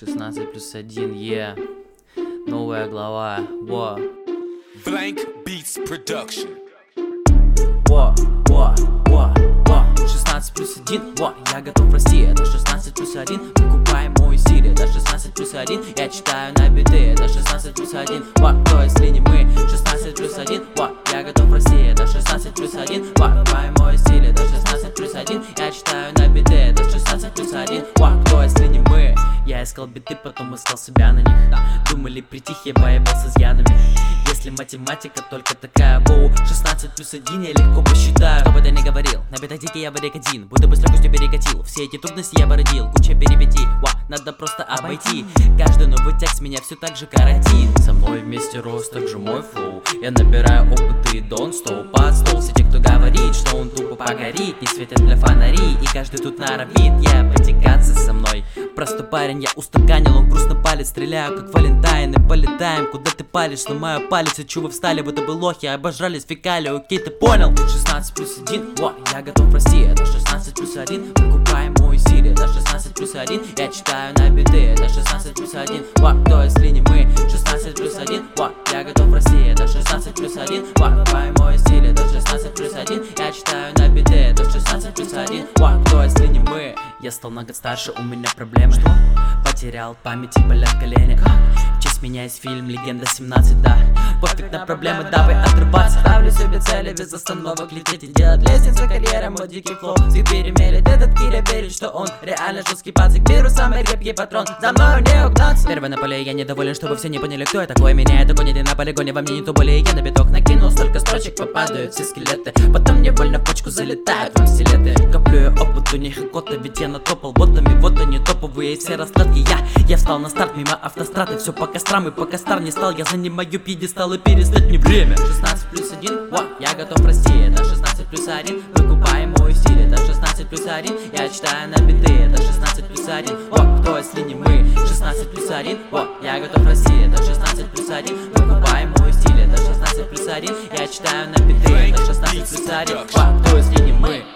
16 плюс 1, новая глава, Blank Beats Production. 16 плюс 1, я готов расти. Это 16 плюс 1, выкупаем мой стиль. Это 16 плюс 1, я читаю на биты. Это 16 плюс 1, кто если не мы? 16 плюс 1, я готов расти. Это 16 плюс 1, выкупаем мой стиль. Это 16 плюс 1, я читаю на биты. Это 16 плюс 1, кто если не мы? Я искал биты, потом искал себя на них. Думали притих, я поебался с янами. Если математика только такая, 16 плюс 1 я легко посчитаю. Кто бы ты ни говорил, на методике я варик один, будто бы с легкостью перекатил. Все эти трудности я породил, куча перипетий, надо просто обойти. Каждый новый текст меня все так же карантин. Со мной вместе рост, так же мой флоу. Я набираю опыт и don't stop. Под стол все те, кто говорит, что он тупо погорит, не светят для фонарей, и каждый тут наробит. Я потягаться со мной, простой парень, я устаканил. Он грустно палит, стреляю как Валентайн. И полетаем, куда ты палишь, сломаю палец. И чё вы встали, будто бы лохи, обожрались фекали, окей, ты понял? 16 плюс 1, я готов расти. Это 16 плюс 1, выкупаем мой стиль. Это 16 плюс 1, я читаю на биты. Это 16 плюс 1, кто если не мы? 16 плюс 1, я готов расти. Это 16 плюс 1, выкупаем мой стиль. Это 16 плюс 1, я читаю на биты. Это 16 плюс 1, кто если не мы? Я стал на год старше, у меня проблемы. Что? Потерял память и болят колени. В честь меня есть фильм «Легенда 17», да. Пофиг на проблемы, давай отрываться. Ставлю себе цели без остановок, лететь и делать лестницу карьеры. Мой дикий флоу всех перемерит. Этот Киря верит, что он реально жесткий пацик. Беру самый крепкий патрон, за мною не угнаться. Первое на поле, я недоволен, чтобы все не поняли, кто я такой. Меня это гонит и на полигоне, во мне нету боли. Я на биток накинул столько строчек, попадают все скелеты. Потом невольно в почку залетают вам стилеты. Коплю я опыт, у них и кота, ведь я натопал ботами. Вот они топовые все раскладки. Я встал на старт мимо автострады. Все по кострам, и пока стар не стал, я занимаю пьедестал, и перестать не время. 16 плюс 1, я готов расти. Это 16 плюс 1, выкупаем мой стиль. Это 16 плюс 1, я читаю на биты. Это 16 плюс 1, кто если не мы? 16 плюс 1, я готов расти. Это 16 плюс 1, выкупаем мой стиль. Это 16 плюс 1, я читаю на биты. Это 16 плюс 1, кто если не мы?